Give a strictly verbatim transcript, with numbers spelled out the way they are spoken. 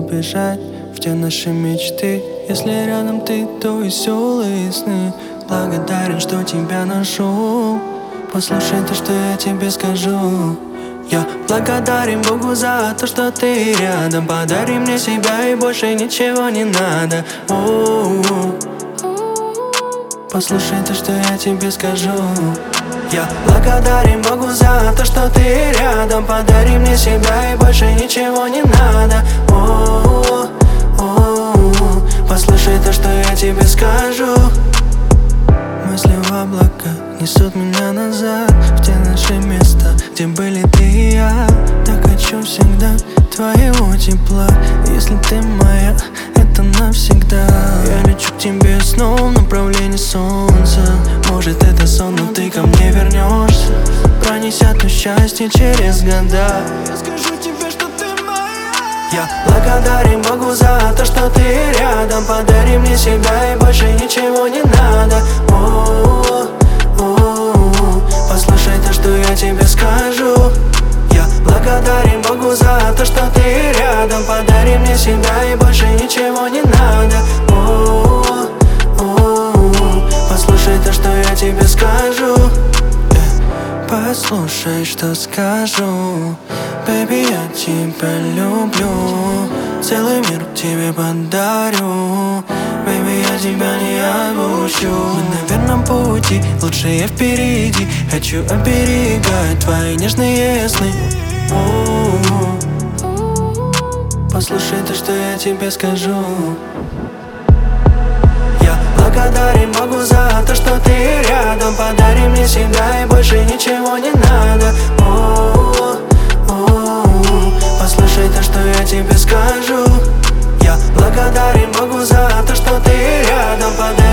убежать в те наши мечты. Если рядом ты, то веселые сны. Благодарен, что тебя нашел. Послушай то, что я тебе скажу. Я благодарен Богу за то, что ты рядом. Подари мне себя, и больше ничего не надо. О-о-о. Послушай то, что я тебе скажу. Я благодарен Богу за то, что ты рядом. Подари мне себя, и больше ничего не надо. О-о-о. О-о-о. Послушай то, что я тебе скажу. Мысли в облака несут меня назад, в те наши места, где были ты и я. Так хочу всегда твоего тепла. Если ты моя, это навсегда. Я лечу к тебе снова в направлении солнца. Может это сон, но ты ко мне вернешься. Пронесет то счастье через года. Я скажу тебе, что ты моя. Я благодарен Богу за то, что ты рядом. Подари мне себя, и больше ничего не надо. О-о-о. О-о-о. Послушай то, что я тебе скажу. Я благодарен Богу за то, что ты рядом. Подари мне себя, и больше ничего не надо. О-о-о. О-о-о. Послушай то, что я тебе скажу. Послушай, что скажу. Baby, я тебя люблю. Целый мир тебе подарю. Baby, я тебя не отпущу. Мы на верном пути, лучшее впереди. Хочу оберегать твои нежные сны. О-о-о. Послушай то, что я тебе скажу. Я благодарен Богу за то, что ты рядом. Подари мне себя, и больше ничего не надо. О-о-о. О-о-о. Послушай то, что я тебе скажу. Я благодарен Богу за то, что ты рядом. Подари